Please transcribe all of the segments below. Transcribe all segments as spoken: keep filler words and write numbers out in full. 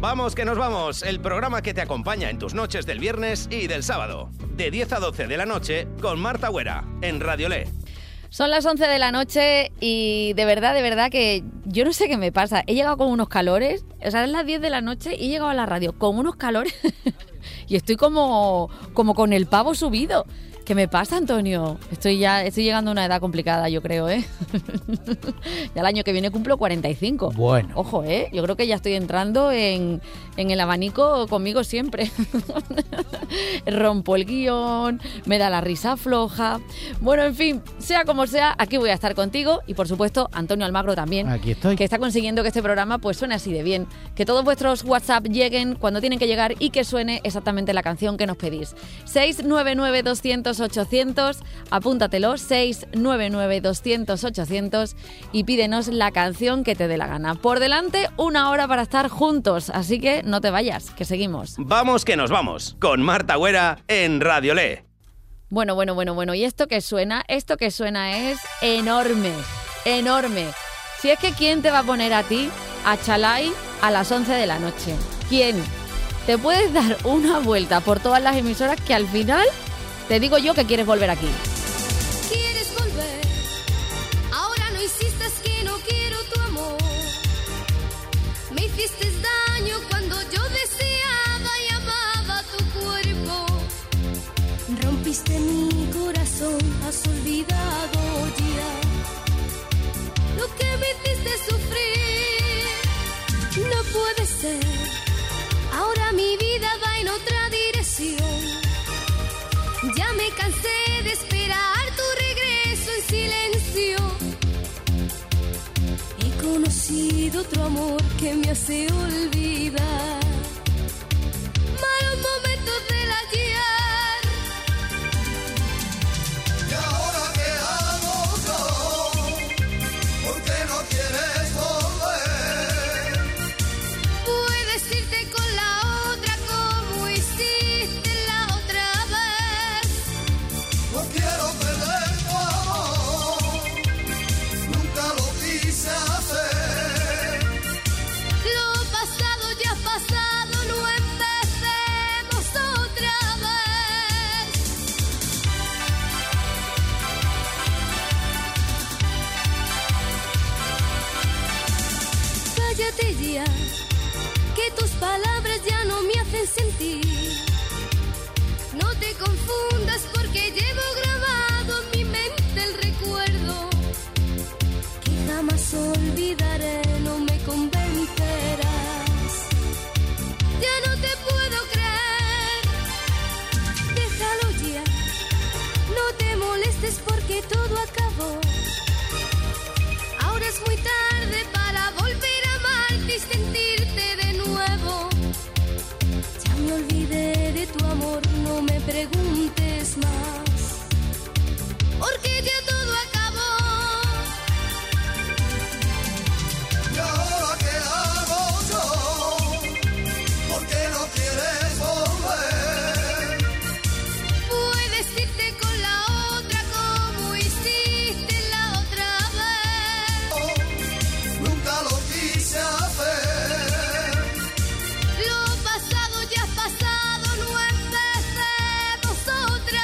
Vamos que nos vamos, el programa que te acompaña en tus noches del viernes y del sábado, de diez a doce de la noche, con Marta Güera, en Radiolé. Son las once de la noche y de verdad, de verdad que yo no sé qué me pasa. He llegado con unos calores, o sea, es las diez de la noche y he llegado a la radio con unos calores y estoy como, como con el pavo subido. ¿Qué me pasa, Antonio? Estoy ya estoy llegando a una edad complicada, yo creo, ¿eh? Ya el año que viene cumplo cuarenta y cinco. Bueno. Ojo, ¿eh? Yo creo que ya estoy entrando en, en el abanico conmigo siempre. Rompo el guión, me da la risa floja. Bueno, en fin, sea como sea, aquí voy a estar contigo y, por supuesto, Antonio Almagro también. Aquí estoy. Que está consiguiendo que este programa pues suene así de bien. Que todos vuestros WhatsApp lleguen cuando tienen que llegar y que suene exactamente la canción que nos pedís. seis nueve nueve, doscientos, ochocientos, apúntatelo, seis nueve nueve, doscientos, ochocientos y pídenos la canción que te dé la gana. Por delante, una hora para estar juntos, así que no te vayas, que seguimos. Vamos que nos vamos, con Marta Güera en Radiolé. Bueno, bueno, bueno, bueno, y esto que suena, esto que suena es enorme, enorme. Si es que ¿quién te va a poner a ti a Chalai a las once de la noche? ¿Quién? Te puedes dar una vuelta por todas las emisoras que al final te digo yo que quieres volver aquí. ¿Quieres volver? Ahora no insistas que no quiero tu amor. Me hiciste daño cuando yo deseaba y amaba tu cuerpo. Rompiste mi corazón, has olvidado ya lo que me hiciste sufrir. No puede ser, ahora mi vida va en otra dirección. Ya me cansé de esperar tu regreso en silencio. He conocido otro amor que me hace olvidar malos momentos del ayer. ¿Y ahora qué hago yo? ¿Por qué no quieres volver? Puedes irte con la otra como hiciste la otra vez. No quiero perder tu amor, nunca lo quise hacer. Lo pasado ya pasado, no empecemos otra vez. Cállate ya, que tus palabras ya no me hacen sentir. No te confundas porque llevo grabado en mi mente el recuerdo que jamás olvidaré, no me convencerás. Ya no te puedo creer, déjalo ya, no te molestes porque todo acabó. Ahora es muy tarde para volver a amarte y sentirte de nuevo. Ya me olvidé de tu amor, no me preguntes más, porque ya todo acabó. ¿Y ahora qué hago yo? ¿Por qué no quieres volver? Puedes irte con la otra como hiciste la otra vez. Nunca lo quise hacer. Lo pasado ya es pasado, no empecemos otra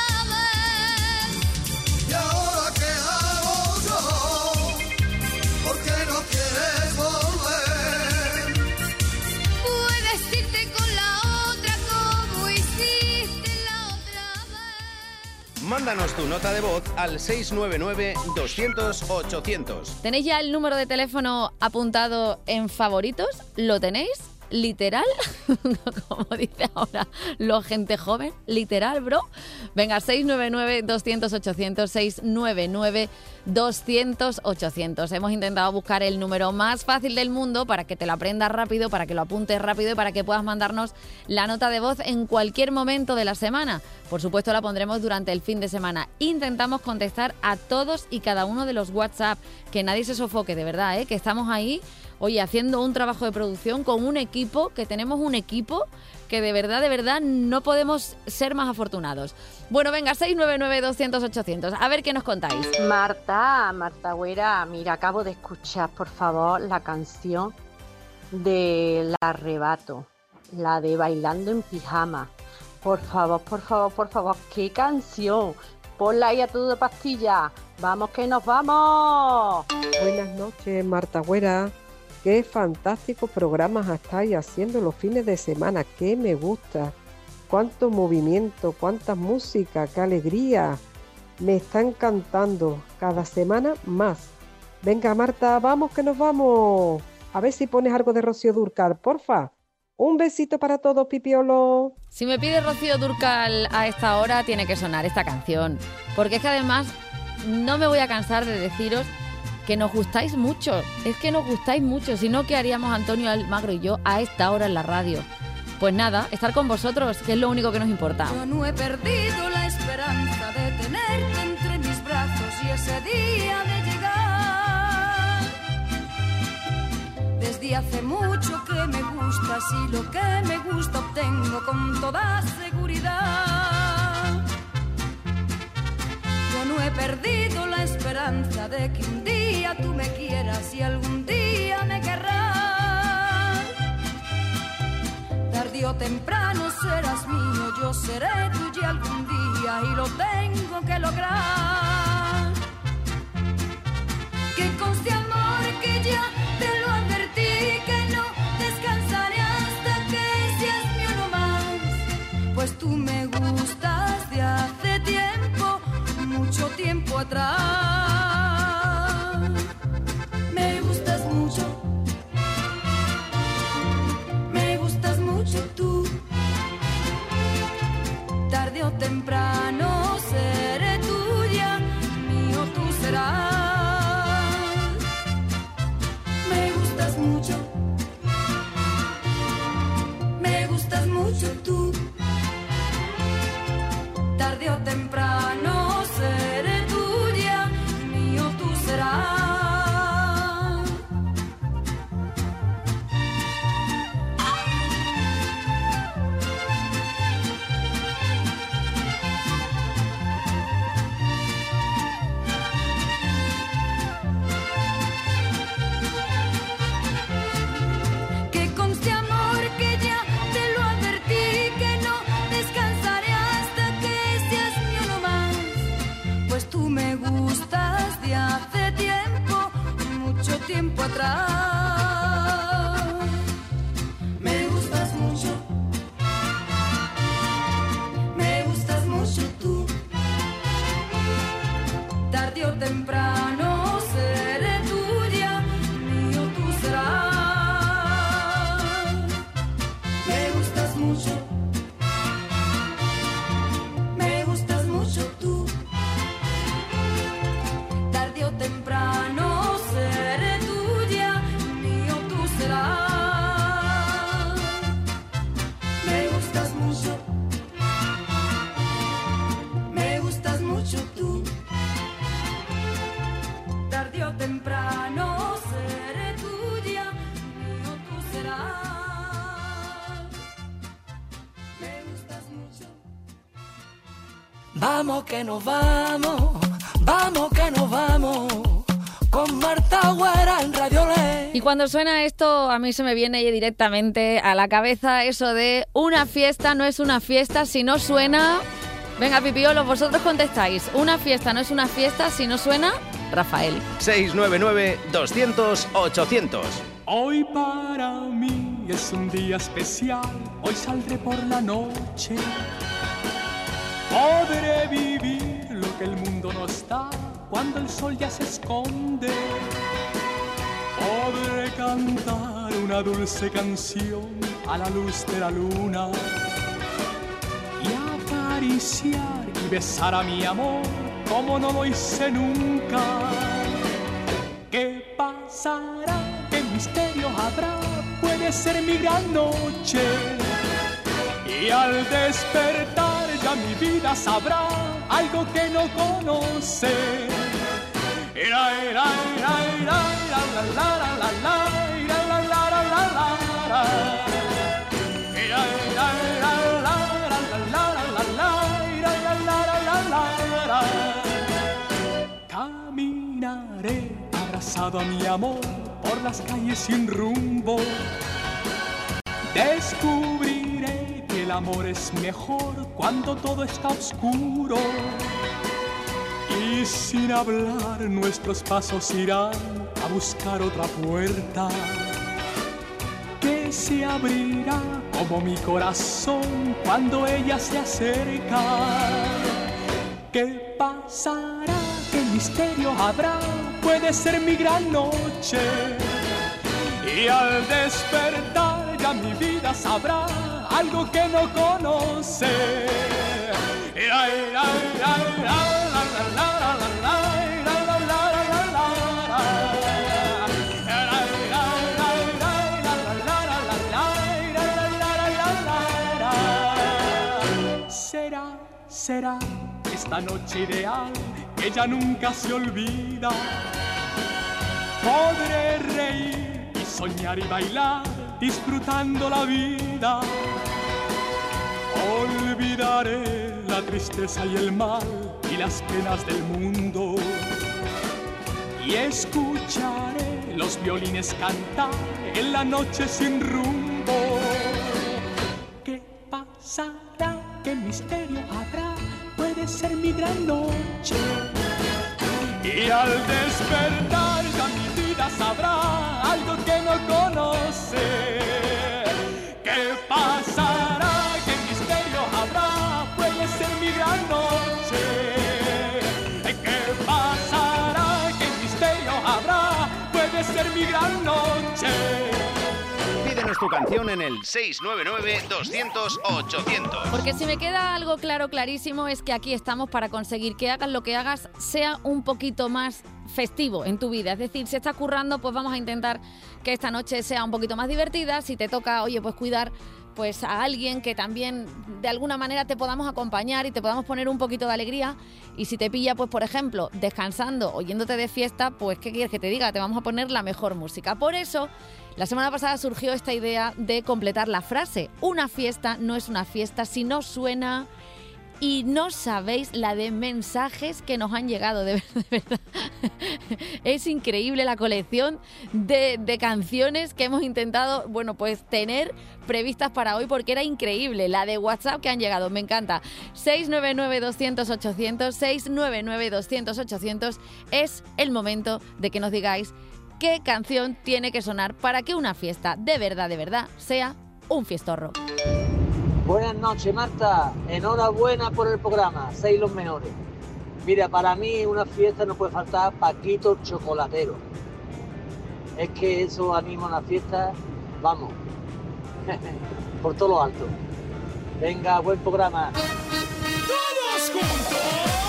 vez. ¿Y ahora qué hago yo? ¿Por qué no quieres volver? Puedes irte con la otra como hiciste la otra vez. Mándanos tu nota de voz al seis nueve nueve, doscientos, ochocientos. ¿Tenéis ya el número de teléfono apuntado en favoritos? ¿Lo tenéis? ¿Literal? Como dice ahora la gente joven. ¿Literal, bro? Venga, seis nueve nueve, doscientos, ochocientos, seis nueve nueve, doscientos, ochocientos. Hemos intentado buscar el número más fácil del mundo para que te lo aprendas rápido, para que lo apuntes rápido y para que puedas mandarnos la nota de voz en cualquier momento de la semana. Por supuesto, la pondremos durante el fin de semana. Intentamos contestar a todos y cada uno de los WhatsApp. Que nadie se sofoque, de verdad, ¿eh? Que estamos ahí, oye, haciendo un trabajo de producción con un equipo, que tenemos un equipo que de verdad, de verdad, no podemos ser más afortunados. Bueno, venga, seis nueve nueve, doscientos, ochocientos. A ver qué nos contáis. Marta, Marta Güera, mira, acabo de escuchar, por favor, la canción del Arrebato, la de Bailando en Pijama. Por favor, por favor, por favor, qué canción. Ponla ahí a todo de pastilla. Vamos que nos vamos. Buenas noches, Marta Güera. Qué fantástico programas estáis haciendo los fines de semana. Qué me gusta. Cuánto movimiento, cuánta música, qué alegría. Me está encantando. Cada semana más. Venga, Marta, vamos que nos vamos. A ver si pones algo de Rocío Dúrcal, porfa. Un besito para todos, Pipiolo. Si me pide Rocío Dúrcal a esta hora, tiene que sonar esta canción. Porque es que además no me voy a cansar de deciros que nos gustáis mucho. Es que nos gustáis mucho. Si no, ¿qué haríamos Antonio Almagro y yo a esta hora en la radio? Pues nada, estar con vosotros, que es lo único que nos importa. Yo no he perdido la esperanza de tenerte entre mis brazos y ese día de llegar. Desde hace mucho que me gustas y lo que me gusta obtengo con toda seguridad. Yo no he perdido la esperanza de que un día tú me quieras y algún día me querrás. Tarde o temprano serás mío, yo seré tuya algún día y lo tengo que lograr. Que conste amor que ya te lo advertí, que no descansaré hasta que seas mío no más. Pues tú me gustas de hace tiempo, mucho tiempo atrás. Me gustas mucho. Tú, tarde o temprano seré tuya, mío tú serás. Me gustas mucho, me gustas mucho tú, tarde o temprano seré tuya, mío tú serás. Tiempo atrás. Me gustas mucho, me gustas mucho tú. Tarde o temprano seré tuya, mío tú serás. Me gustas mucho, me gustas mucho tú. Tarde o temprano seré tuya, mío tú serás. Me gustas mucho, me gustas mucho tú. Tarde o temprano seré tuya, mío tú serás. Me gustas mucho. Vamos que nos vamos, vamos que nos vamos. Con Marta Güera en Radio Le. Y cuando suena esto, a mí se me viene directamente a la cabeza eso de una fiesta no es una fiesta si no suena... Venga, Pipiolo, vosotros contestáis. Una fiesta no es una fiesta si no suena... Rafael. seis nueve nueve, doscientos, ochocientos. Hoy para mí es un día especial. Hoy saldré por la noche. Podré vivir lo que el mundo nos da cuando el sol ya se esconde. Podré cantar una dulce canción a la luz de la luna y acariciar y besar a mi amor como no lo hice nunca. ¿Qué pasará? ¿Qué misterio habrá? Puede ser mi gran noche y al despertar ya mi vida sabrá algo que no conoce. Era, era, era, era, la, la, la, la, la, la, la, la, la, la, la. Era, era, era, la, la, la, la, la, la, la, la, la, la. Caminaré abrazado a mi amor por las calles sin rumbo. Descubriré que el amor es mejor cuando todo está oscuro. Y sin hablar nuestros pasos irán a buscar otra puerta que se abrirá como mi corazón cuando ella se acerca. ¿Qué pasará? ¿Qué misterio habrá? Puede ser mi gran noche. Y al despertar ya mi vida sabrá algo que no conoce. Será, será esta noche ideal que ya nunca se olvida. Podré reír y soñar y bailar disfrutando la vida. Olvidaré la tristeza y el mal y las penas del mundo. Y escucharé los violines cantar en la noche sin rumbo. ¿Qué pasará? ¿Qué misterio habrá? Puede ser mi gran noche. Y al despertar ya mi vida sabrá algo que no conoce. ¿Qué pasará? ¿Qué misterio habrá? Puede ser mi gran noche. ¿Qué pasará? ¿Qué misterio habrá? Puede ser mi gran noche. Pídenos tu canción en el seis nueve nueve, doscientos, ochocientos. Porque si me queda algo claro, clarísimo, es que aquí estamos para conseguir que hagas lo que hagas sea un poquito más festivo en tu vida. Es decir, si estás currando, pues vamos a intentar que esta noche sea un poquito más divertida. Si te toca, oye, pues cuidar pues a alguien que también de alguna manera te podamos acompañar y te podamos poner un poquito de alegría. Y si te pilla, pues por ejemplo, descansando o yéndote de fiesta, pues ¿qué quieres que te diga? Te vamos a poner la mejor música. Por eso, la semana pasada surgió esta idea de completar la frase. Una fiesta no es una fiesta si no suena. Y no sabéis la de mensajes que nos han llegado, de verdad. Es increíble la colección de, de canciones que hemos intentado, bueno, pues tener previstas para hoy, porque era increíble la de WhatsApp que han llegado. Me encanta. seis nueve nueve, doscientos, ochocientos, seis nueve nueve, doscientos, ochocientos. Es el momento de que nos digáis qué canción tiene que sonar para que una fiesta de verdad, de verdad, sea un fiestorro. Buenas noches, Marta. Enhorabuena por el programa. Seis los mejores. Mira, para mí una fiesta no puede faltar Paquito el Chocolatero. Es que eso anima una fiesta, vamos, por todo lo alto. Venga, buen programa. ¡Todos juntos!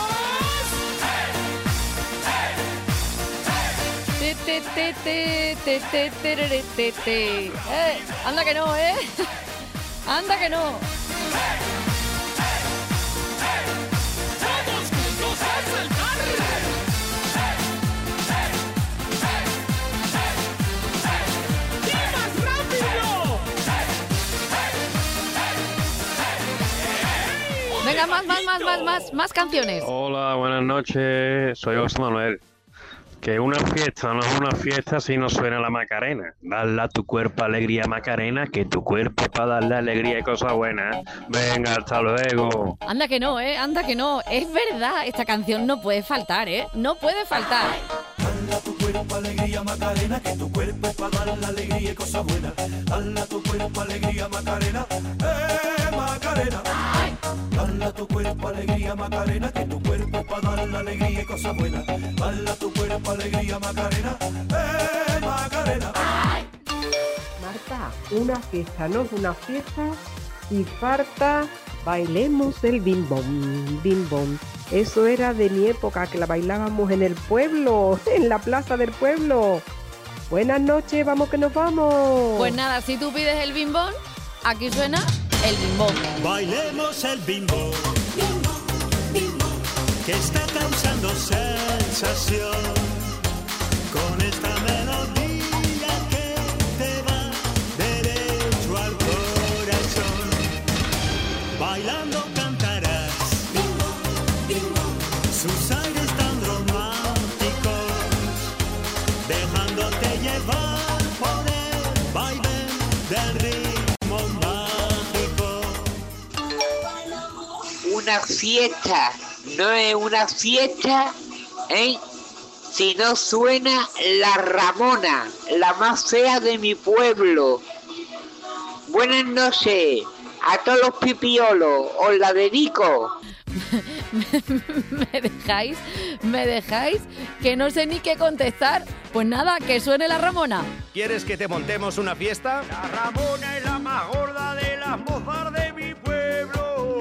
Te, te, te, te, te, te, te, te, te. Eh, anda que no, ¿eh? ¡Anda que no! ¡Todos juntos a saltar! ¡Y más rápido! Venga, más, más, más, más, más, más canciones. Hola, buenas noches. Soy José Manuel. Que una fiesta no es una fiesta si no suena la Macarena. Dale a tu cuerpo alegría, Macarena, que tu cuerpo es para darle alegría y cosas buenas. Venga, hasta luego. Anda que no, ¿eh? Anda que no. Es verdad, esta canción no puede faltar, ¿eh? No puede faltar. Dale a tu cuerpo alegría, Macarena, que tu cuerpo es para darle alegría y cosas buenas. Dale a tu cuerpo alegría, Macarena, eh, Macarena. Dale a tu cuerpo alegría, Macarena, que tu cuerpo es para darle alegría y cosas buenas. Dale a tu cuerpo alegría, Macarena, eh, Macarena. Marta, una fiesta no es una fiesta y falta bailemos el bim bom, bim bom. Eso era de mi época, que la bailábamos en el pueblo, en la plaza del pueblo. Buenas noches, vamos que nos vamos. Pues nada, si tú pides el bimbón, aquí suena el bimbón. Bailemos el bimbón, que está causando sensación, con esta melodía que te va derecho al corazón. Bailando cantarás sus aires tan románticos, dejándote llevar una fiesta, no es una fiesta, ¿eh? Si no suena la Ramona, la más fea de mi pueblo. Buenas noches a todos los pipiolos, os la dedico. ¿Me dejáis? ¿Me dejáis? Que no sé ni qué contestar. Pues nada, que suene la Ramona. ¿Quieres que te montemos una fiesta? La Ramona es la más gorda de las mozas de mi pueblo.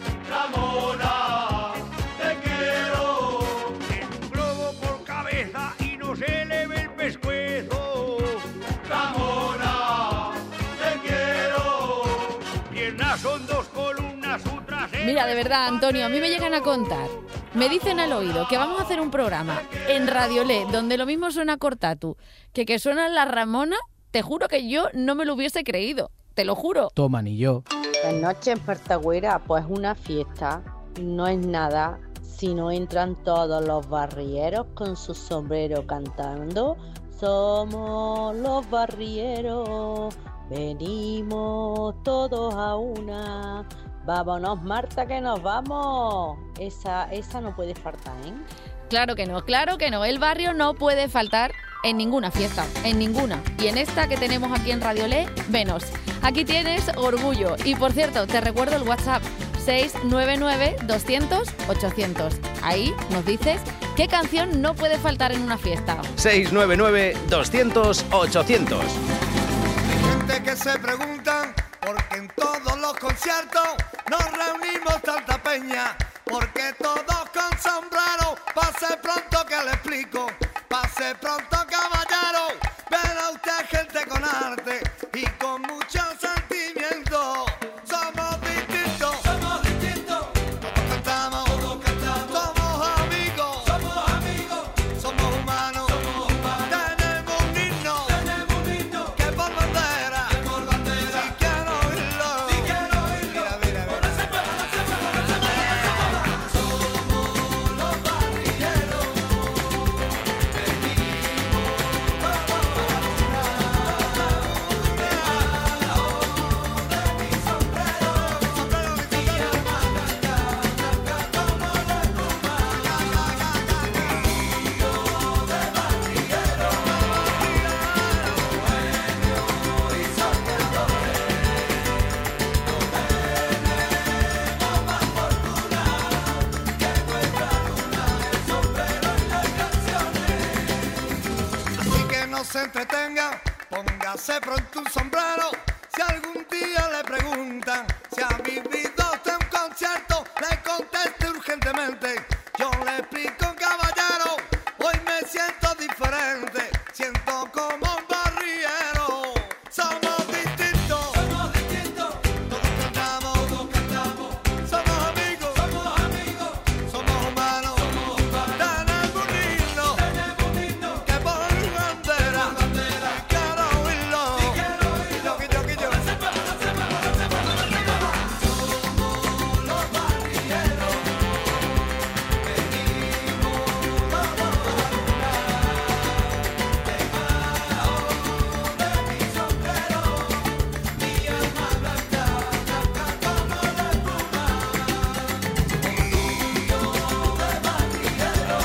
Ramona, te quiero. En un globo por cabeza y no se le ve el pescuezo. Ramona, te quiero. Piernas son dos columnas, su trasero. Mira, de verdad, Antonio, a mí me llegan a contar. Me dicen al oído que vamos a hacer un programa en Radiolé, donde lo mismo suena Cortatu, que que suena la Ramona. Te juro que yo no me lo hubiese creído, te lo juro. Toma, ni yo. La noche en Partagüera, pues una fiesta, no es nada si no entran todos los barrieros con su sombrero cantando. Somos los barrieros, venimos todos a una. Vámonos, Marta, que nos vamos. Esa, esa no puede faltar, ¿eh? Claro que no, claro que no. El barrio no puede faltar en ninguna fiesta, en ninguna. Y en esta que tenemos aquí en Radiolé, venos. Aquí tienes Orgullo. Y por cierto, te recuerdo el WhatsApp seis nueve nueve, doscientos, ochocientos. Ahí nos dices qué canción no puede faltar en una fiesta. seis nueve nueve, doscientos, ochocientos. Gente que se pregunta por qué en todos los conciertos nos reunimos tanta peña. Porque todos con sombrero, pase pronto que le explico. Pase pronto, caballero, verá usted gente con arte y con mucho sentimiento. Somos distintos, somos distintos. Todos cantamos, todos cantamos. Somos amigos, somos amigos. Somos humanos, somos humanos. Tenemos un himno, tenemos un himno. Que por bandera, que por bandera. Si quiero oírlo, si quiero oírlo. Mira, mira, mira. Por ese pueblo, por ese pueblo, por ese pueblo. Somos los barrilleros. Así que no se entretenga, póngase pronto un sombrero. Si algún día le preguntan si ha vivido usted un concierto, le conteste urgentemente. Yo le explico, caballero, hoy me siento diferente. Siento como un barriero. Somos distintos, somos distintos. Todos cantamos, todos cantamos. Somos amigos, somos amigos. Somos humanos, somos humanos. Tenemos un himno, tenemos un himno. Que por bandera, por bandera. Si quiero oírlo, si quiero oírlo. Que yo, que yo. Somos los barrilleros. Venimos todos a una. Debajo de mi sombrero, mi alma blanca, blanca como la espuma. Orgullo de barrillero,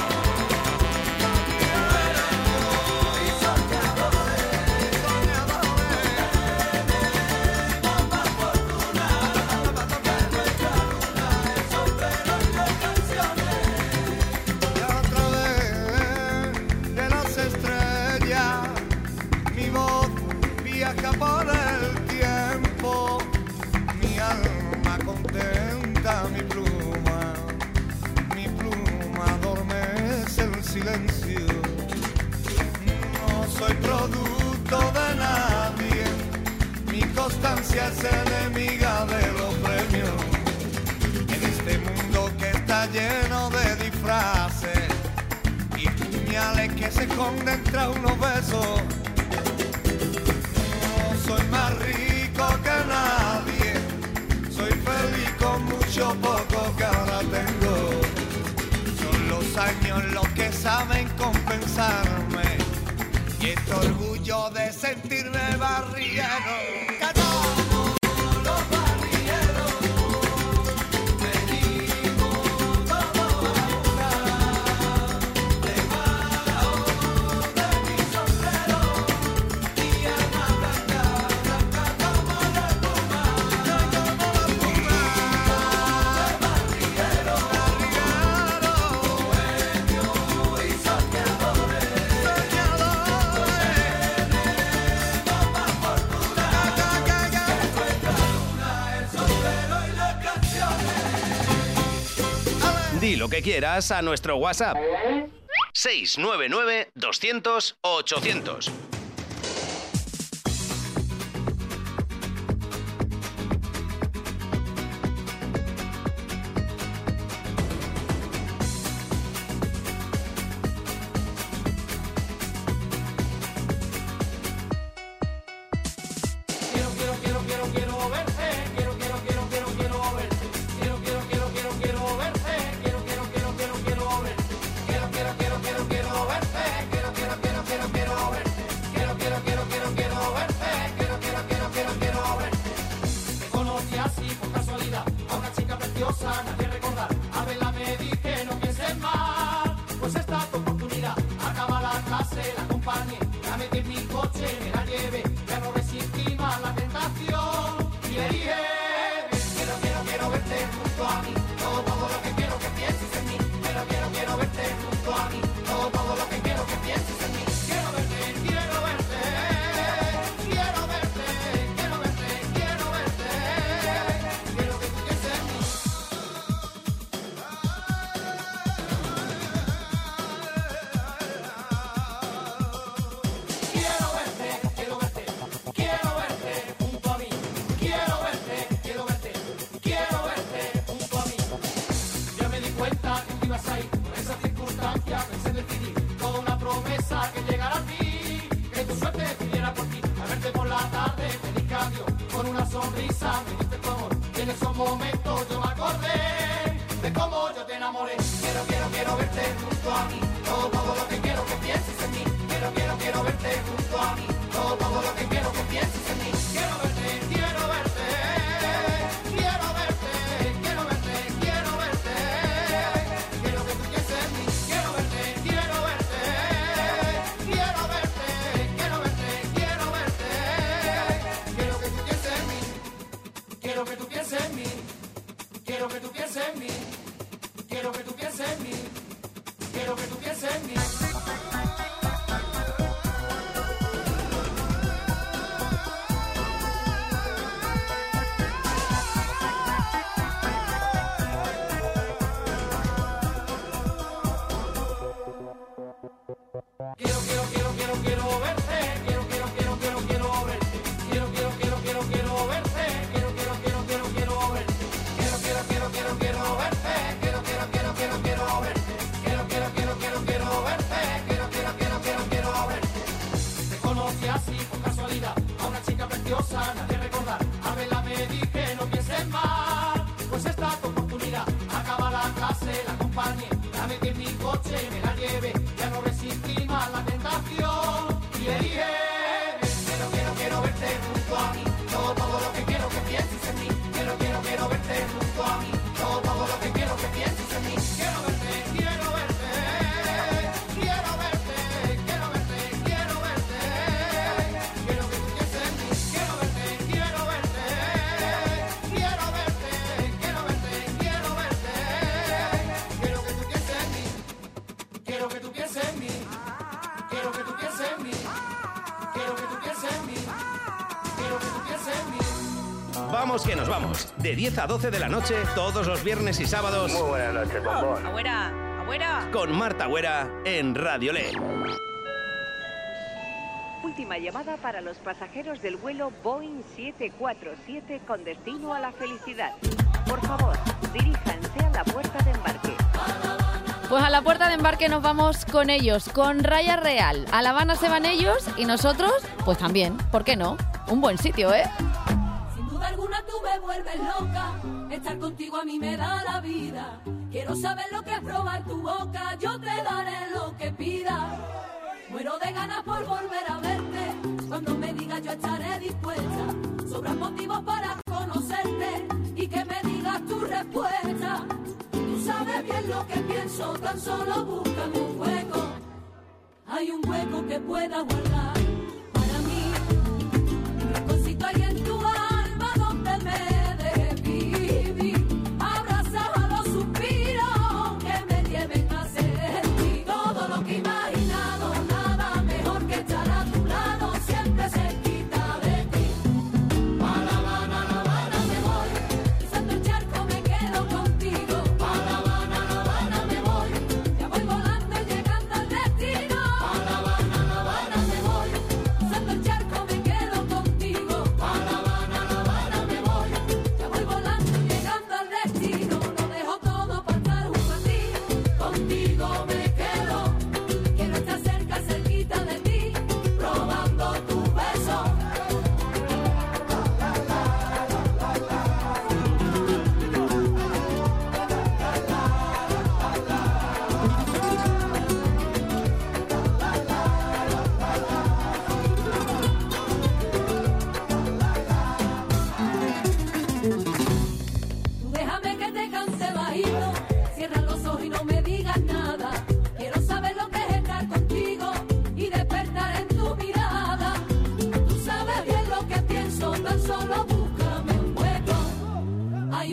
y soñadores, soñadores. Tenemos más fortuna que nuestra luna, el sombrero y las canciones. Y otra vez de las estrellas, mi voz viaja por el tiempo, mi alma contenta, mi pluma, mi pluma adormece el silencio. No soy producto de nadie, mi constancia es enemiga de los premios. En este mundo que está lleno de disfraces y puñales que se esconden tras unos besos, no soy más rico que nadie, soy feliz con mucho poco que ahora tengo. Son los años los que saben compensarme y este orgullo de sentirme barrillero. ¡Cantamos! Los barrilleros venimos Y lo que quieras a nuestro WhatsApp. seis nueve nueve, doscientos, ochocientos. Nadie recordar, a verla me dije no pienses más, pues esta es tu oportunidad. Acaba la clase, la acompañé, la metí en mi coche, me la llevé, ya no resistí más la tentación y le dije quiero, quiero, quiero verte junto a mí, todo, todo lo que quiero que pienses en mí, quiero, quiero, quiero verte junto a mí, todo, todo lo que quiero que pienses en mí, quiero verte, quiero verte, quiero verte, quiero verte, quiero verte, quiero que tú pienses en mí. Que llegara a ti, que tu suerte pidiera por ti, a verte por la tarde, me dije adiós, con una sonrisa me diste tu amor, y en esos momentos yo me acordé de cómo yo te enamoré. Quiero, quiero, quiero verte junto a mí, todo, todo lo que quiero que pienses en mí, quiero, quiero, quiero verte junto a mí, todo, todo lo que quiero que pienses en mí, quiero verte, quiero verte, quiero verte, quiero verte, quiero verte, quiero que tú pienses en mí, quiero verte, quiero verte. Quiero verte, quiero verte, quiero verte, quiero que tú pienses en mí, quiero que tú pienses en mí, quiero que tú pienses en mí, quiero que tú pienses en mí, quiero que tú pienses en mí. Quiero, quiero, quiero, quiero, quiero verte, quiero, quiero, quiero, quiero, quiero verte, quiero, quiero, quiero, quiero, quiero verte, quiero, quiero, quiero, quiero, quiero verte, quiero, quiero, quiero, quiero, quiero verte, quiero, quiero, quiero, quiero, quiero verte, quiero, quiero, quiero, quiero, quiero verte, quiero, quiero, quiero, quiero, quiero verte. Te conocí así por casualidad, a una chica preciosa, nadie recordar, a verla me dije no pienses más, pues esta es tu oportunidad. Acaba la clase, la acompañé, la metí en mi coche, me la llevé, ya no resistí más la tentación y le dije quiero, quiero, quiero verte junto a mí, todo, todo lo que quiero que pienses en mí, quiero, quiero, quiero verte junto a mí, todo, todo lo que quiero que pienses en mí, quiero verte, quiero verte, quiero verte, quiero verte, quiero verte, quiero que tú pienses en mí, quiero verte, quiero verte, quiero verte, quiero verte, quiero verte, quiero que tú pienses en mí, quiero que tú pienses en mí, quiero que tú pienses en mí, quiero que tú pienses en mí, quiero que tú pienses en mí. Vamos que nos vamos. De diez a doce de la noche, todos los viernes y sábados. Muy buenas noches, bombón. Abuela, abuela. Con Marta Güera en Radio Le. Última llamada para los pasajeros del vuelo Boeing siete cuatro siete con destino a la felicidad. Por favor, diríjanse a la puerta de embarque. Pues a la puerta de embarque nos vamos con ellos, con Raya Real. A La Habana se van ellos y nosotros, pues también. ¿Por qué no? Un buen sitio, ¿eh? Sin duda alguna tú me vuelves loca. Estar contigo a mí me da la vida. Quiero saber lo que es probar tu boca. Yo te daré lo que pidas. Muero de ganas por volver a verte. Cuando me digas yo estaré dispuesta. Sobran motivos para conocerte y que me digas tu respuesta. Tú sabes bien lo que pienso, tan solo búscame un hueco. Hay un hueco que pueda guardar para mí. Un rinconcito ahí en tu alma donde me dejes vivir. Abrazado a los suspiros que me lleven a sentir todo lo que he imaginado. Nada mejor que estar a tu lado, siempre cerquita de ti. A La Habana, La Habana me voy. Pisando el charco me quedo contigo. A La Habana, La Habana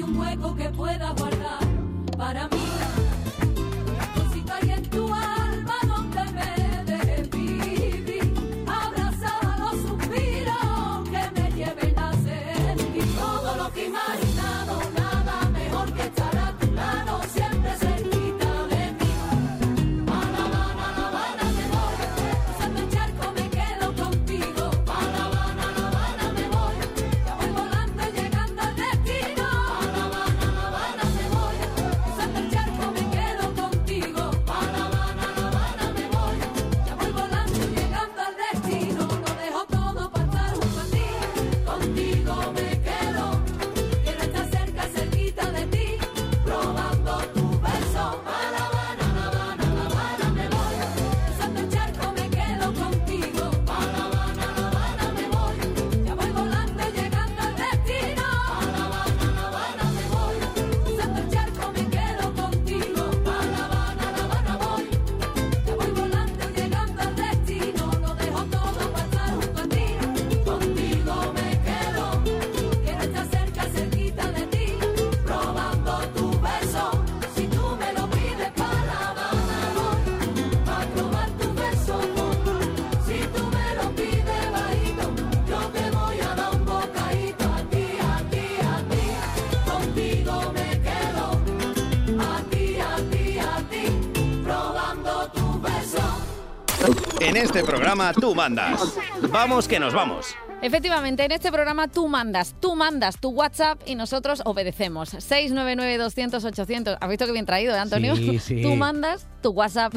un hueco que pueda guardar para mí. Cosita hay en tu alma donde me dejes vivir, abrazada a los suspiros que me lleven a sentir todo lo que he imaginado, nada mejor que estar a tu lado, siempre cerquita de mí. A La Habana, La Habana me voy, cruzando el charco me quedo contigo. A La Habana, La Habana me voy, ya voy volando llegando al destino. A La Habana, La Habana me voy, cruzando el charco me quedo contigo. A La Habana, La Habana me voy, ya voy volando llegando al destino. Lo dejo todo para estar junto a ti, contigo me quedo. Quiero estar cerca, cerquita de ti, probando tu beso. A La Habana, La Habana, La Habana me voy, cruzando el charco me quedo contigo. A La Habana, La Habana me voy, ya voy volando llegando al destino. A La Habana, La Habana me voy, cruzando el charco me quedo contigo. A La Habana, La Habana voy, ya voy volando llegando al destino. Lo dejo todo para estar junto a ti, contigo me quedo. Quiero estar cerca, cerquita de ti, probando tu beso. Si tú me lo pides, para La Habana voy, a probar tu beso. Si tú me lo pides bajito, yo te voy a dar un bocadito. A ti, a ti, a ti, contigo me quedo. A ti, a ti, a ti, probando tu beso. En este programa tú mandas. Vamos que nos vamos. Efectivamente, en este programa tú mandas, tú mandas tu WhatsApp y nosotros obedecemos. seis nueve nueve, doscientos, ochocientos. ¿Has visto qué bien traído, eh, Antonio? Sí, sí. Tú mandas tu WhatsApp.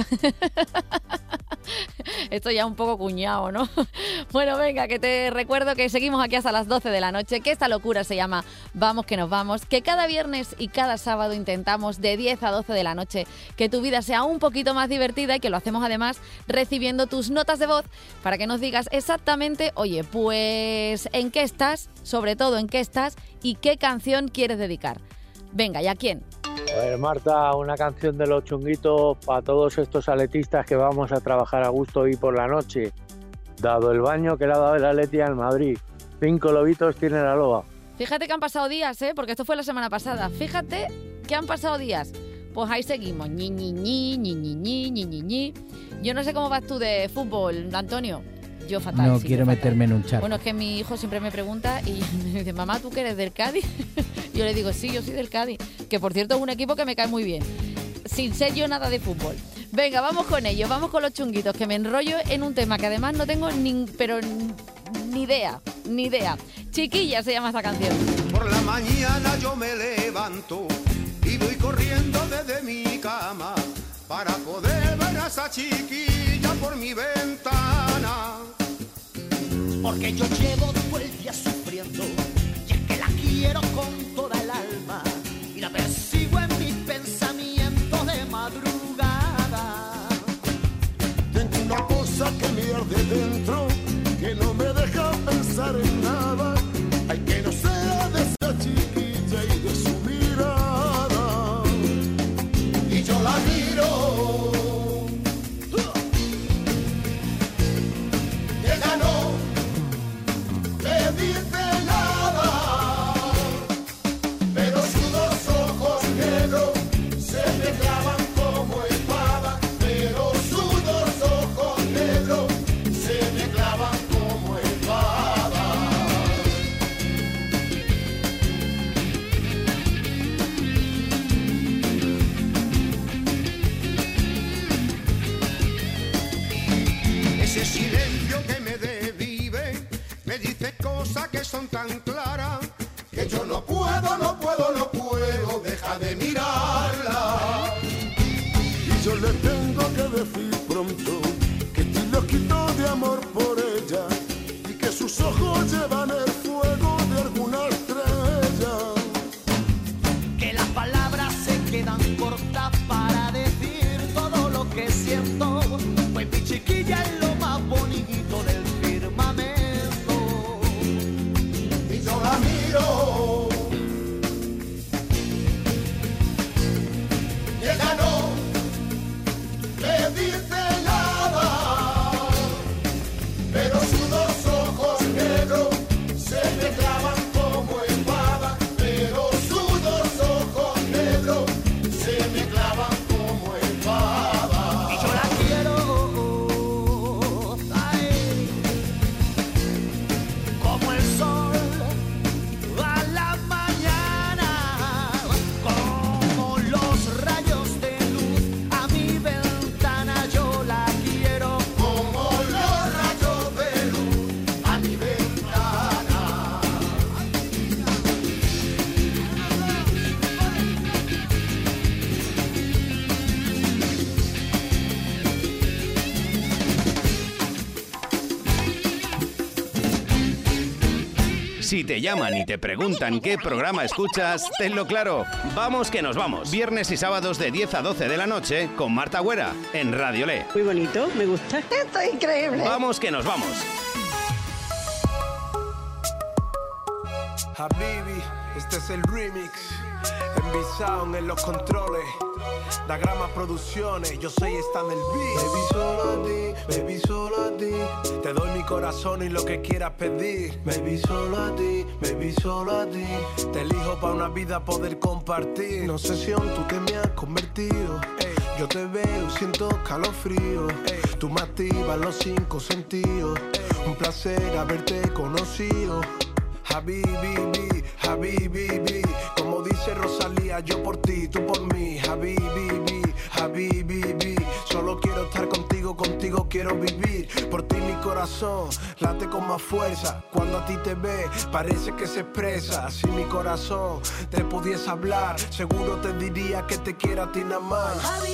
Esto ya un poco cuñado, ¿no? Bueno, venga, que te recuerdo que seguimos aquí hasta las doce de la noche, que esta locura se llama Vamos que nos vamos, que cada viernes y cada sábado intentamos de diez a doce de la noche que tu vida sea un poquito más divertida y que lo hacemos además recibiendo tus notas de voz para que nos digas exactamente, oye, pues en qué estás, sobre todo en qué estás y qué canción quieres dedicar. Venga, ¿y a quién? Pues Marta, una canción de Los Chunguitos para todos estos atletistas que vamos a trabajar a gusto hoy por la noche. Dado el baño que le ha dado el Atleti al Madrid. Cinco lobitos tiene la loba. Fíjate que han pasado días, ¿eh? Porque esto fue la semana pasada. Fíjate que han pasado días. Pues ahí seguimos. Ñi, ñi, ñi, ñi, ñi, ñi, ñi, ñi, ñi. Yo no sé cómo vas tú de fútbol, Antonio. Yo fatal. No sí, quiero yo fatal. meterme en un charco. Bueno, es que mi hijo siempre me pregunta y me dice, mamá, ¿tú que eres del Cádiz? Yo le digo, sí, yo soy del Cádiz. Que por cierto es un equipo que me cae muy bien. Sin ser yo nada de fútbol. Venga, vamos con ellos, vamos con los chunguitos, que me enrollo en un tema que además no tengo ni, pero ni idea, ni idea. Chiquilla se llama esta canción. Por la mañana yo me levanto y voy corriendo desde mi cama para poder ver a esa chiquilla por mi ventana. Porque yo llevo todo el día sufriendo y es que la quiero con toda el alma y la persigo en mis pensamientos de madrugada. Tengo una cosa que me arde dentro, que no me deja pensar en nada. Hay que no sea de esa chiquilla y de su mirada. Y yo la miro. Ella no me dice nada, pero sus dos ojos negros se me clavan como espada. Pero sus dos ojos negros se me clavan como espada. Ese silencio que me desvive me dice cosas que son tan claras que yo no puedo, no puedo, no puedo dejar de mirarla. Y yo le tengo que decir pronto que estoy loquito de amor por ella y que sus ojos llevan el fuego de alguna estrella. Que las palabras se quedan cortas para decir todo lo que siento. Pues mi chiquilla es lo más bonito del firmamento. Y yo la miro. Y ella no me dice nada, pero sus dos ojos negros Si te llaman y te preguntan qué programa escuchas, tenlo claro. Vamos que nos vamos. Viernes y sábados de diez a doce de la noche con Marta Güera en Radio Le. Muy bonito, me gusta. Esto es increíble. Vamos que nos vamos. Habibi, este es el remix. Envisaron en los controles. Da Grama Producciones, yo soy Stan del beat. Baby, solo a ti, baby, solo a ti. Te doy mi corazón y lo que quieras pedir. Baby, solo a ti, baby, solo a ti. Te elijo para una vida poder compartir. En obsesión tú te me has convertido. Ey, yo te veo y siento calofrío. Ey, tú me activas los cinco sentidos. Ey, un placer haberte conocido. Habibi, Habibi, como dice Rosalía, yo por ti, tú por mí. Habibi, Habibi, solo quiero estar contigo, contigo quiero vivir. Por ti mi corazón late con más fuerza. Cuando a ti te ve, parece que se expresa. Si mi corazón te pudiese hablar, seguro te diría que te quiero a ti nada más.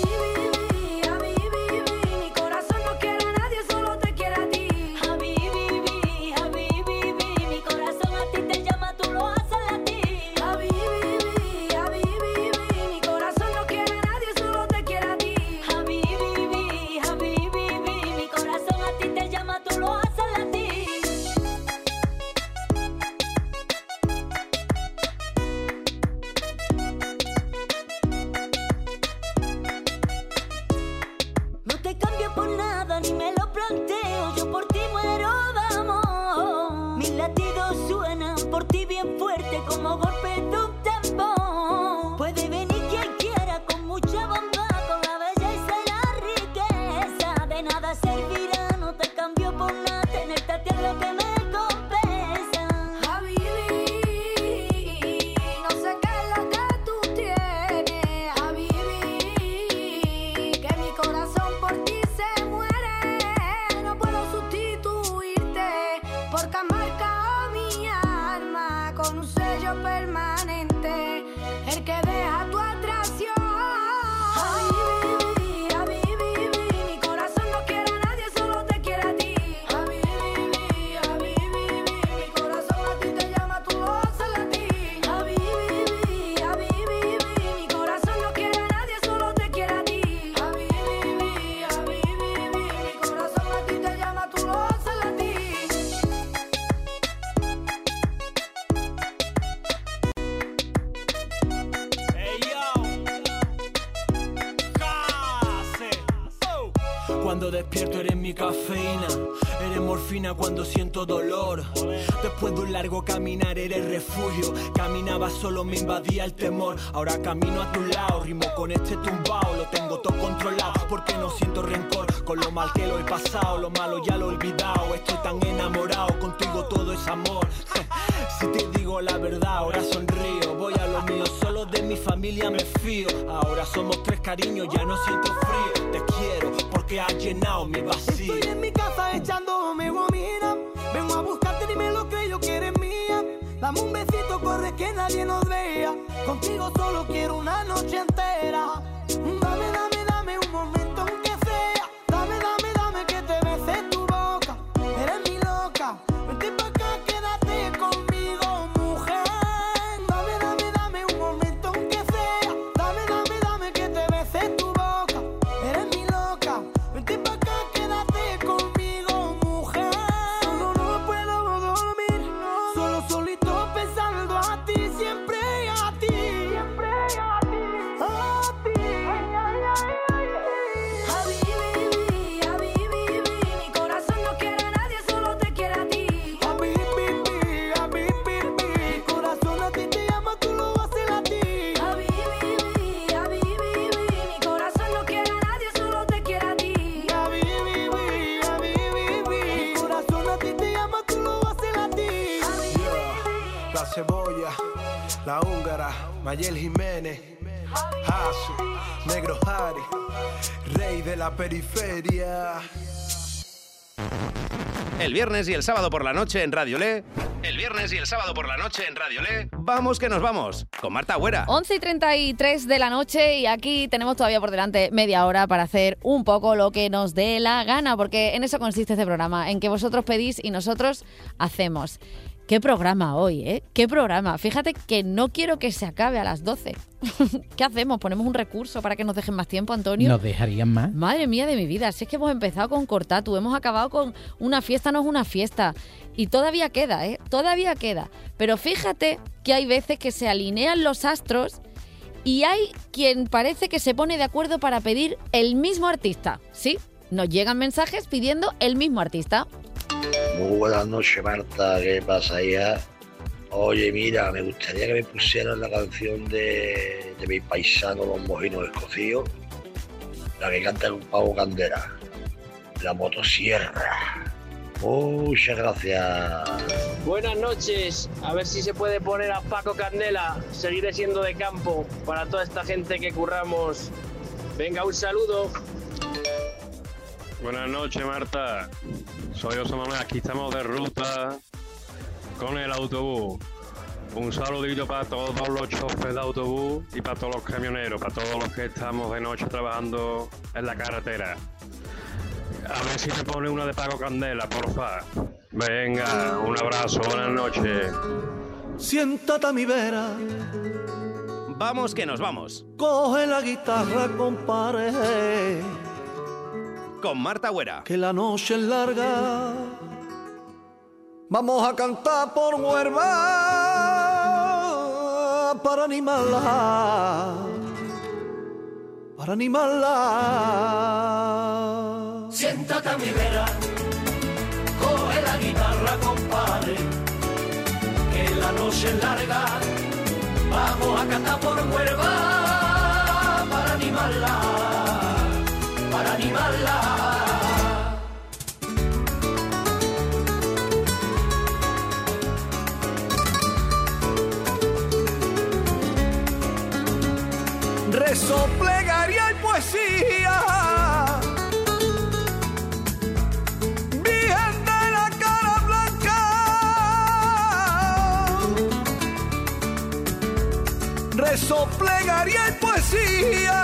Cuando despierto eres mi cafeína, eres morfina cuando siento dolor. Después de un largo caminar eres refugio. Caminaba solo, me invadía el temor. Ahora camino a tu lado, rimo con este tumbao. Lo tengo todo controlado porque no siento rencor. Con lo mal que lo he pasado, lo malo ya lo he olvidado. Estoy tan enamorado, contigo todo es amor. Si te digo la verdad, ahora sonrío. Voy a lo mío, solo de mi familia me fío. Ahora somos tres cariños, ya no siento frío. Te quiero porque has llenado mi vacío. Estoy en mi casa echándome gomina. Vengo a buscarte, dime lo que yo quiero es mía. Dame un besito, corre que nadie nos vea. Contigo solo quiero una noche entera. Dame, dame, dame un momento aunque sea. Dame, dame, dame que te bese tu boca. Eres mi loca. Vente pa' acá, quédate conmigo, mujer. Dame, dame, dame un momento aunque sea. Dame, dame, dame que te bese tu boca. Eres mi loca. Vente pa' acá, quédate conmigo, mujer. Solo no puedo dormir. Solo solito pensando a ti, siempre a ti. Siempre a ti. A ti. Ay, ay, ay, ay. Habibi, Habibi, mi corazón no quiere a nadie, solo te quiere a ti. Habibi, Habibi, mi corazón a ti te llama, tú lo haces a ti. Habibi, Habibi, mi corazón no quiere a nadie, solo te quiere a ti. Habibi, Habibi, mi corazón a ti te llama, tú lo haces a ti. Yeah. La Cebolla, La Húngara, Mayel Jiménez, Hasu, Negro Harry, Rey de la periferia. El viernes y el sábado por la noche en Radio Le. El viernes y el sábado por la noche en Radio Le. Vamos que nos vamos. Con Marta Güera. once y treinta y tres de la noche y aquí tenemos todavía por delante media hora para hacer un poco lo que nos dé la gana, porque en eso consiste este programa, en que vosotros pedís y nosotros hacemos. Qué programa hoy, ¿eh? Qué programa. Fíjate que no quiero que se acabe a las doce. ¿Qué hacemos? ¿Ponemos un recurso para que nos dejen más tiempo, Antonio? ¿Nos dejarían más? Madre mía de mi vida. Si es que hemos empezado con Cortatu, hemos acabado con una fiesta no es una fiesta. Y todavía queda, ¿eh? Todavía queda. Pero fíjate que hay veces que se alinean los astros y hay quien parece que se pone de acuerdo para pedir el mismo artista. ¿Sí? Nos llegan mensajes pidiendo el mismo artista. Muy buenas noches, Marta, ¿qué pasa ya? Oye, mira, me gustaría que me pusieran la canción de, de mi paisano Los Mojinos Escocidos, la que canta el Pavo Candela, La Motosierra. Muchas gracias. Buenas noches, a ver si se puede poner a Paco Candela, seguiré siendo de campo para toda esta gente que curramos. Venga, un saludo. Buenas noches, Marta. Soy José Manuel, aquí estamos de ruta con el autobús. Un saludito para todos los choferes de autobús y para todos los camioneros, para todos los que estamos de noche trabajando en la carretera. A ver si me pone una de Paco Candela, porfa. Venga, un abrazo, buenas noches. Siéntate a mi vera. Vamos que nos vamos. Coge la guitarra, compadre. Con Marta Güera. Que la noche es larga. Vamos a cantar por Huelva para animarla, para animarla. Siéntate a mi vera, coge la guitarra, compadre, que la noche es larga. Vamos a cantar por Huelva para animarla, para animarla. Rezo, plegaria y poesía, Virgen de la cara blanca. Rezo, plegaria y poesía,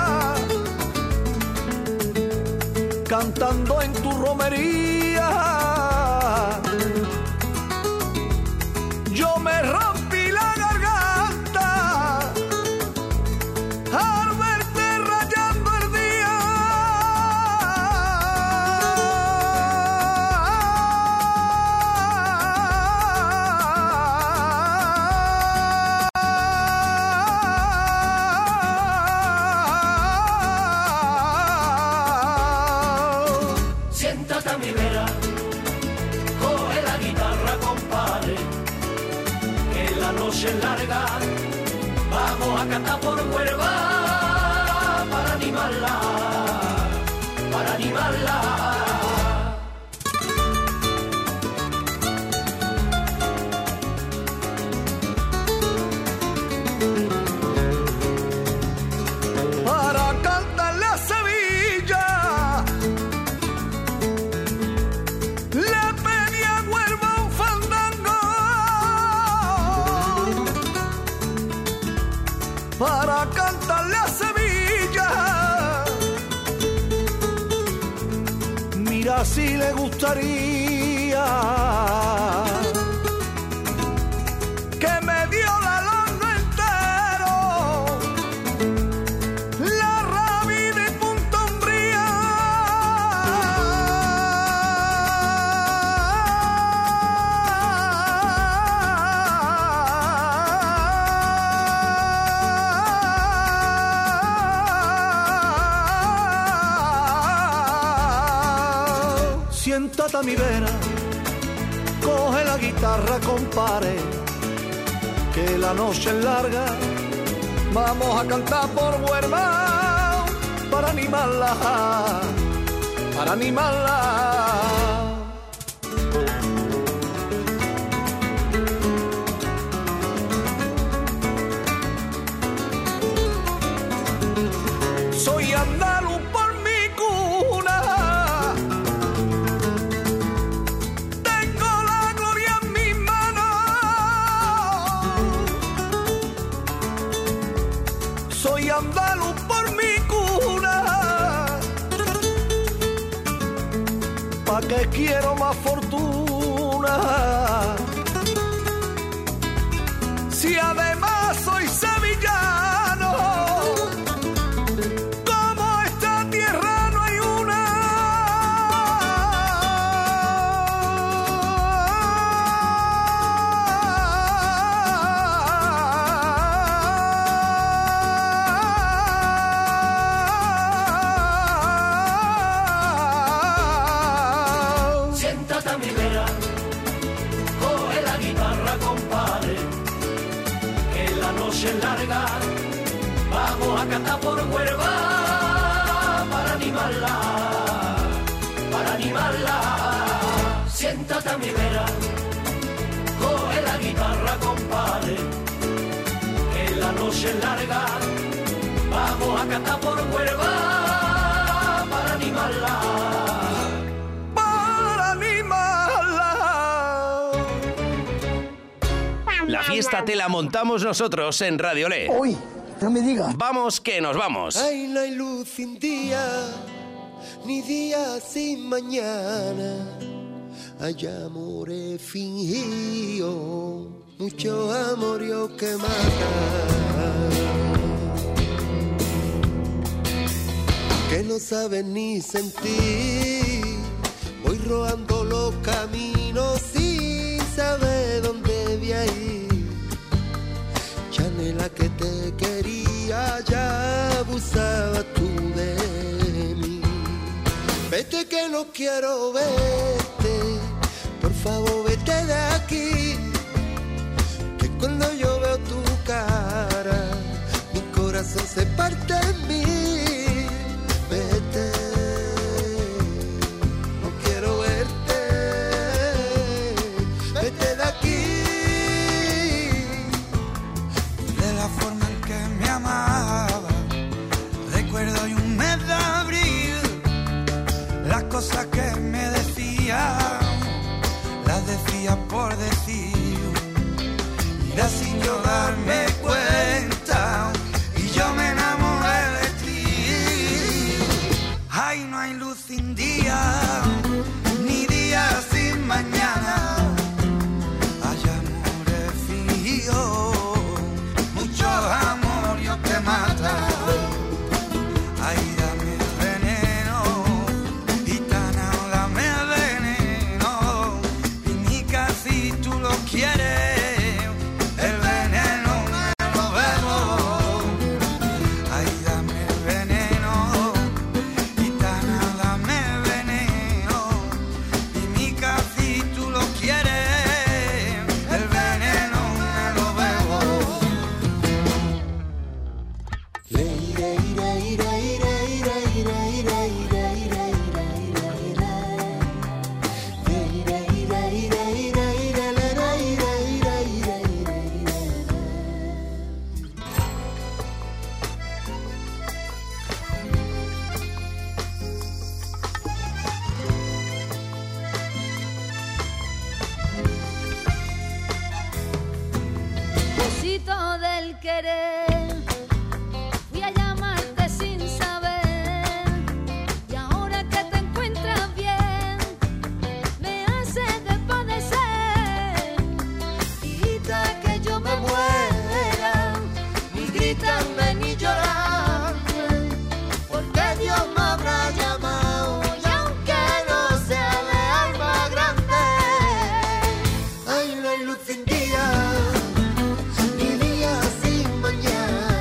cantando en tu romería. Yo me rompí la garganta al verte rayando el día. Siéntate a mi vera, coge la guitarra, compadre, que la noche es larga. Vamos a cantar por Huelva para animarla, para animarla. Para cantarle a Sevilla le pedí a Huelva un fandango. Para cantarle a Sevilla, mira si le gustaría que me dio la longa entero, la Rábida y Punta Umbría. Siéntate a mi vera, coge la guitarra, compadre, que la noche es larga. Vamos a cantar por Huelva para animarla, para animarla. Soy andaluz por mi cuna, tengo la gloria en mis manos. Soy andaluz por mi cuna, pa' que quiero más fortuna. Si además soy sevillano, como esta tierra no hay una. Siéntate a mi vera, coge la guitarra, compadre, que la noche es larga, vamos a cantar por Huelva para animarla, para animarla. Siéntate a mi vera, coge la guitarra, compadre, que la noche es larga, vamos a cantar por Huelva para animarla. La fiesta te la montamos nosotros en Radio Le. Uy, no me digas. Vamos que nos vamos. Ay, no hay luz sin día, ni día sin mañana. Hay amores fingidos, mucho amorío que matan. Que no saben ni sentir, voy rodando los caminos sin saber dónde voy a ir. Chanela, que te quería, ya abusaba tú de mí. Vete que no quiero verte, por favor vete de aquí. Que cuando yo veo tu cara, mi corazón se parte en mí. Vete, no quiero verte, vete de aquí. De la forma en que me amaba, recuerdo hoy un mes de abril, las cosas que me decía, las decía por decir, y sin yo darme cuenta, y yo me enamoré de ti. Ay, no hay luz sin día, ni día sin mañana. Hay amores fingidos, mucho amor yo te mata. Ay, dame veneno, gitana, dame veneno. Y ni casi tú lo quieres, el veneno me lo bebo. Ay, dame veneno, gitana, dame veneno. Y ni casi tú lo quieres, el veneno me lo bebo. Besito del querer, fui a llamarte sin saber, y ahora que te encuentras bien, me haces desvanecer. Grita que yo me muera, ni gritarme ni llorarme, porque Dios me habrá llamado, y aunque no sea de alma grande. Ay, no hay luz sin día, ni día sin mañana.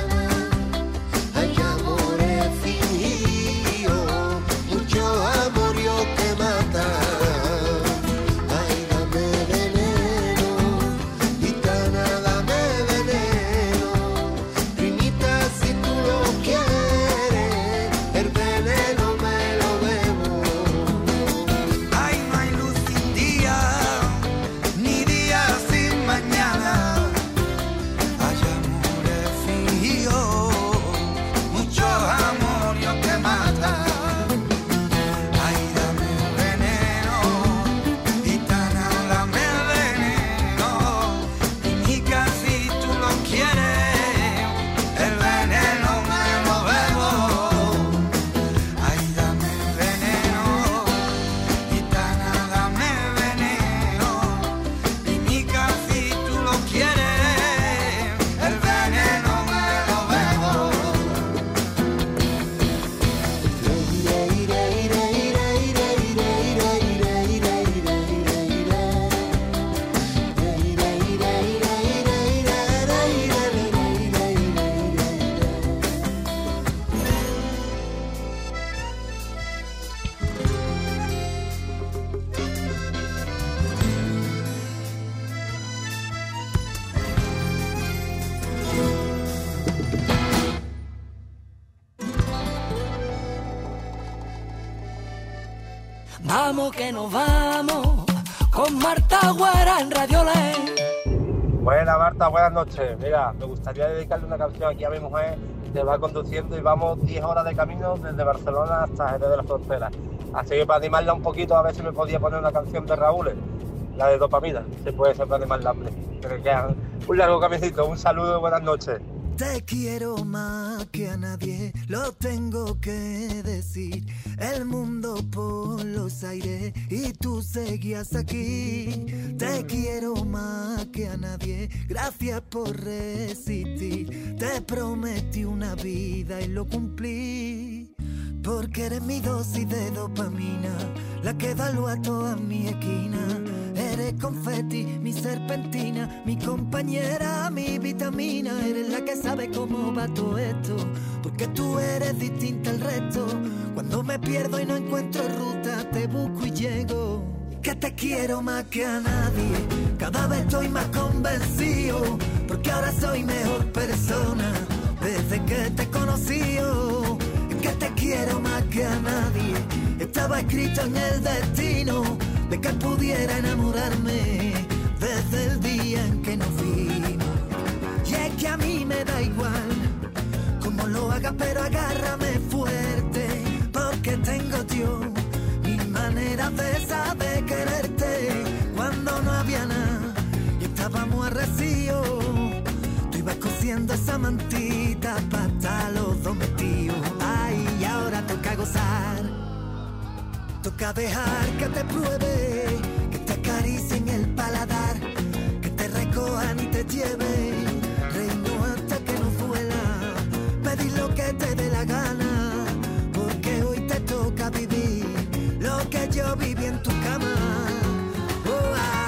Vamos que nos vamos con Marta Güera en Radio Le. Buenas, Marta, buenas noches. Mira, me gustaría dedicarle una canción aquí a mi mujer que va conduciendo y vamos diez horas de camino desde Barcelona hasta Jerez de la Frontera. Así que para animarla un poquito, a ver si me podía poner una canción de Raúl, la de Dopamina, si puede ser para animarla, hombre. Que me quedan un largo camisito. Un saludo y buenas noches. Te quiero más que a nadie, lo tengo que decir. El mundo por los aires y tú seguías aquí. Te quiero más que a nadie, gracias por resistir. Te prometí una vida y lo cumplí. Porque eres mi dosis de dopamina, la que evalúa toda mi esquina. Eres confeti, mi serpentina, mi compañera, mi vitamina. Eres la que sabe cómo va todo esto, porque tú eres distinta al resto. Cuando me pierdo y no encuentro ruta, te busco y llego. Que te quiero más que a nadie, cada vez estoy más convencido, porque ahora soy mejor persona desde que te conocí. Oh, que te quiero más que a nadie, estaba escrito en el destino de que pudiera enamorarme desde el día en que nos vimos. Y es que a mí me da igual cómo lo hagas, pero agárrame fuerte, porque tengo yo mi manera de saber quererte. Cuando no había nada y estábamos arrecidos, tú ibas cosiendo esa mantita para estar los dos metidos. Ay, y ahora toca gozar, toca dejar que te pruebe, que te acaricien el paladar, que te recojan y te lleven, reino hasta que no duela, pedir lo que te dé la gana, porque hoy te toca vivir lo que yo viví en tu cama. Oh, ah.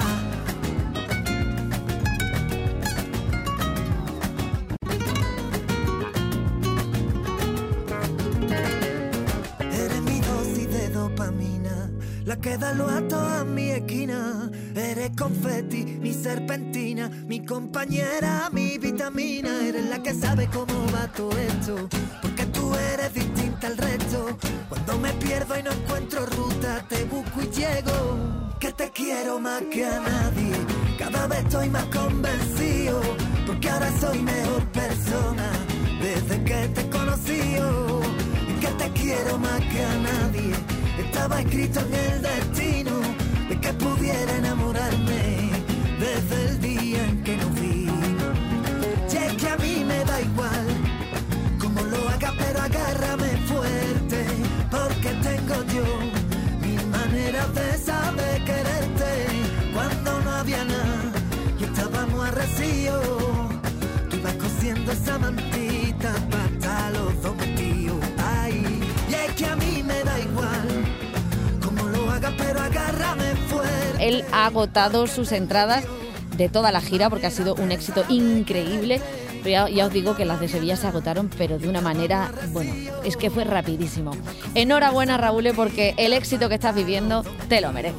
Eres mi dosis de dopamina, la que da lo alto a mi esquina. Eres confeti, mi serpentina, mi compañera, mi vitamina. Eres la que sabe cómo va todo esto, porque tú eres distinta al resto. Cuando me pierdo y no encuentro ruta, te busco y llego. Que te quiero más que a nadie, cada vez estoy más convencido, porque ahora soy mejor persona desde que te conocí. Oh, que te quiero más que a nadie, estaba escrito en el destino de que pudiera enamorarme desde el día en que nos vimos. Y es que a mí me da igual cómo lo haga, pero agárrame fuerte, porque tengo yo mi manera de saber quererte. Cuando no había nada y estábamos arrecidos, tú ibas cosiendo esa mantita para estar los dos metidos. Ay, y es que a mí me da igual cómo lo haga, pero agárrame fuerte. Él ha agotado sus entradas de toda la gira porque ha sido un éxito increíble. Pero ya, ya os digo que las de Sevilla se agotaron, pero de una manera, bueno, es que fue rapidísimo. Enhorabuena, Raúl, porque el éxito que estás viviendo te lo merece.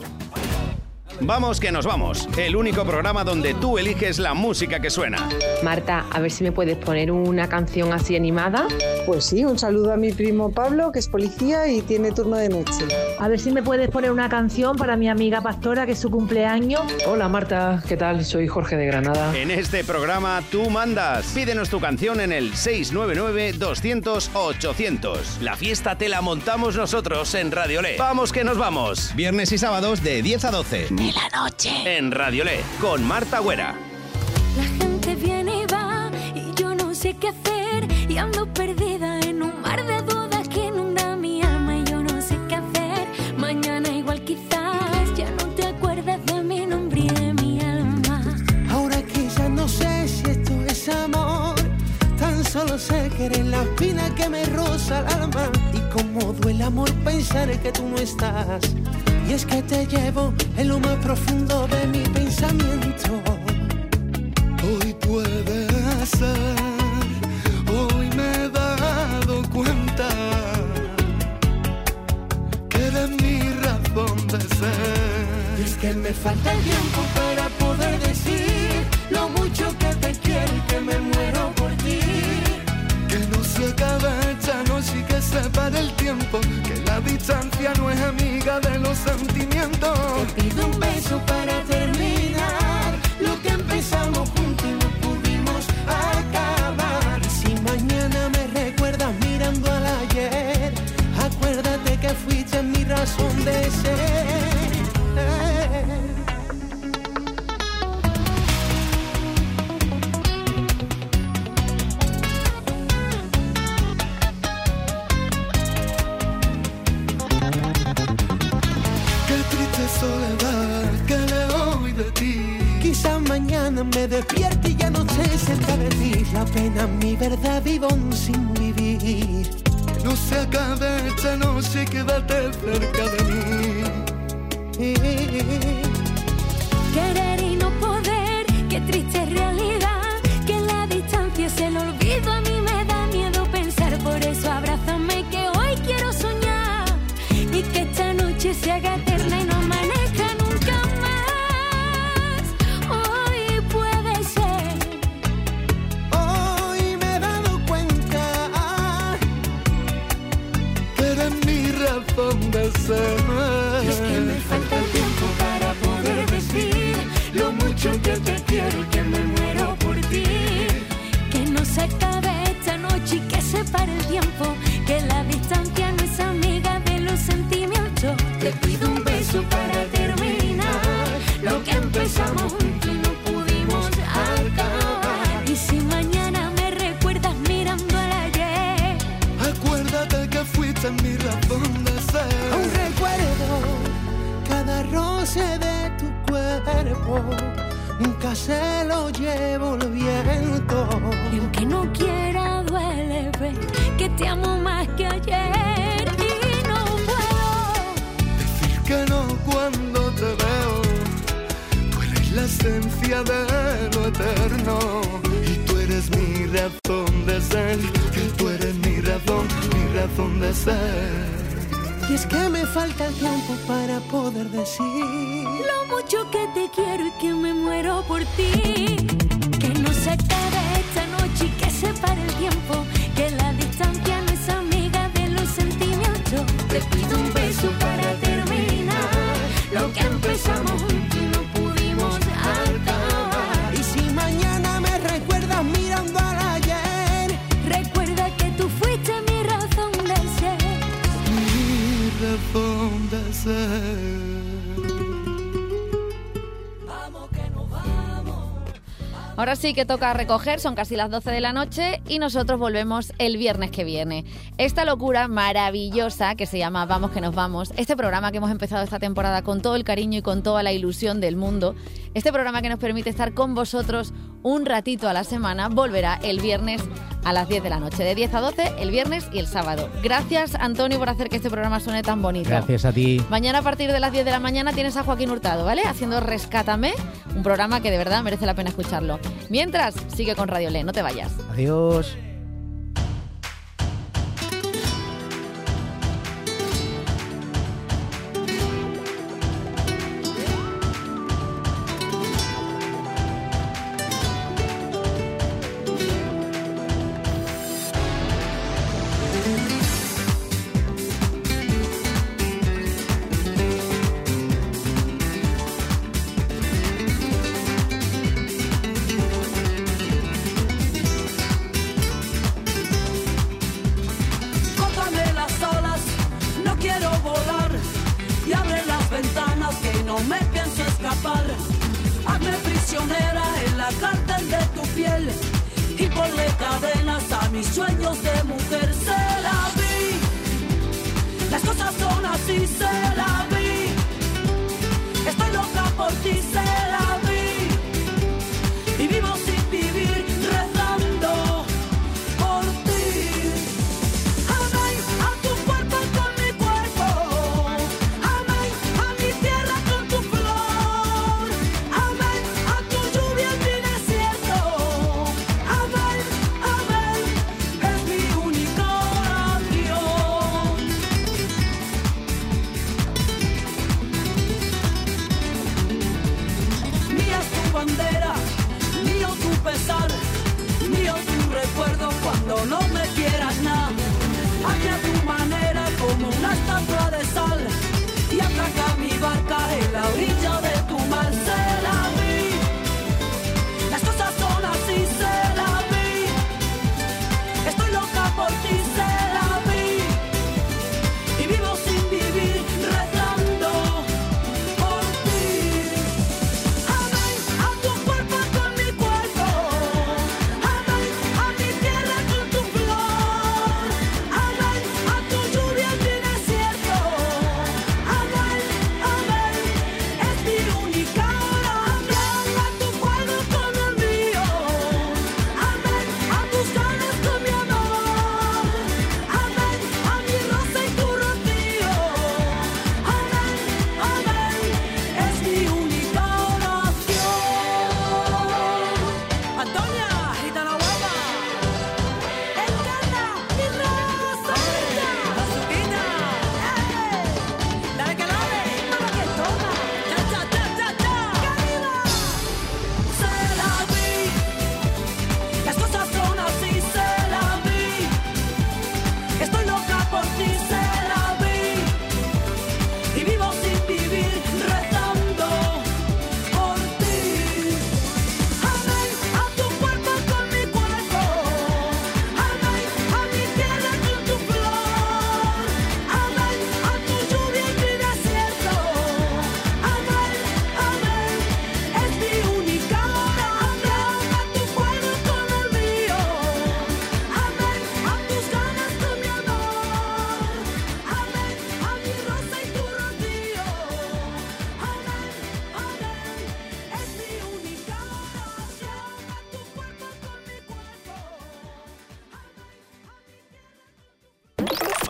Vamos que nos vamos, el único programa donde tú eliges la música que suena. Marta, a ver si me puedes poner una canción así animada. Pues sí, un saludo a mi primo Pablo, que es policía y tiene turno de noche. A ver si me puedes poner una canción para mi amiga Pastora, que es su cumpleaños. Hola Marta, ¿qué tal? Soy Jorge de Granada. En este programa tú mandas. Pídenos tu canción en el seis nueve nueve, doscientos, ochocientos. La fiesta te la montamos nosotros en Radio Le. Vamos que nos vamos. Viernes y sábados de diez a doce. De la noche. En Radio Le, con Marta Güera. La gente viene y va y yo no sé qué hacer y ando perdida en un mar de dudas que inunda mi alma y yo no sé qué hacer. Mañana igual quizás ya no te acuerdas de mi nombre y de mi alma. Ahora que ya no sé si esto es amor, tan solo sé que eres la espina que me roza el alma. Y cómo duele amor pensar que tú no estás. Y es que te llevo en lo más profundo de mi pensamiento. Hoy puede ser, hoy me he dado cuenta que eres mi razón de ser. Y es que me falta el tiempo para poder decir lo mucho que te quiero y que me muero por ti. Que no se acabe esta noche y que se pare el tiempo, que la distancia no es amiga de los sentimientos. Te pido un beso para terminar lo que empezamos juntos y no pudimos acabar. Y si mañana me recuerdas mirando al ayer, acuérdate que fuiste mi razón de ser. Soledad que le doy de ti. Quizás mañana me despierte y ya no esté cerca de ti. La pena, mi verdad, vivo aún sin vivir. Que no se acabe esta noche, quédate cerca de mí. Querer y no poder, qué triste realidad. Que la distancia es el olvido, a mí me da miedo pensar. Por eso abrázame que hoy quiero soñar. Y que esta noche se haga eterna y no amanezca nunca más. Hoy puede ser. Hoy me he dado cuenta que eres mi razón de ser. Y es que me falta el tiempo para poder decir lo mucho que te quiero y que me muero por ti. Que no se acabe esta noche y que se pare el tiempo. Que la distancia no es amiga de los sentimientos. Te pido un beso para terminar lo que empezamos juntos y no pudimos acabar. Y si mañana me recuerdas mirando al ayer, acuérdate que fuiste mi razón de ser. Aún recuerdo cada roce de tu cuerpo, nunca se lo llevo el viento. Y aunque no quiera duele ver que te amo más que ayer. Y no puedo decir que no cuando te veo. Tú eres la esencia de lo eterno y tú eres mi razón de ser. Que tú eres mi razón, mi razón de ser. Y es que me falta el tiempo para poder decir lo mucho que te quiero y que me muero por ti. Que no se acabe esta noche y que se pare el tiempo. Que la distancia no es amiga de los sentimientos. Te pido un beso para terminar lo que empezamos juntos y no pudimos acabar. Y si mañana me recuerdas mirando al ayer, recuerda que tú fuiste mi razón de ser. Mi razón de ser. Ahora sí que toca recoger, son casi las doce de la noche y nosotros volvemos el viernes que viene. Esta locura maravillosa que se llama Vamos que nos vamos, este programa que hemos empezado esta temporada con todo el cariño y con toda la ilusión del mundo, este programa que nos permite estar con vosotros un ratito a la semana, volverá el viernes a las diez de la noche, de diez a doce, el viernes y el sábado. Gracias, Antonio, por hacer que este programa suene tan bonito. Gracias a ti. Mañana a partir de las diez de la mañana tienes a Joaquín Hurtado, ¿vale? Haciendo Rescátame, un programa que de verdad merece la pena escucharlo. Mientras, sigue con Radio Le, no te vayas. Adiós.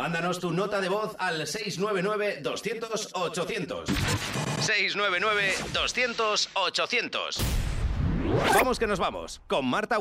Mándanos tu nota de voz al seis nueve nueve, doscientos, ochocientos. seis nueve nueve, doscientos, ochocientos. Vamos que nos vamos con Marta